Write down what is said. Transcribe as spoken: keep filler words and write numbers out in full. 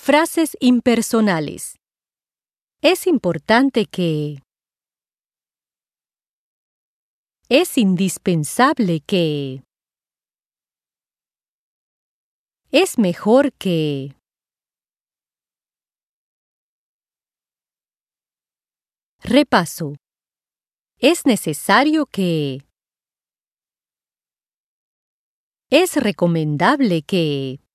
Frases impersonales. Es importante que. Es indispensable que. Es mejor que. Repaso. Es necesario que. Es recomendable que.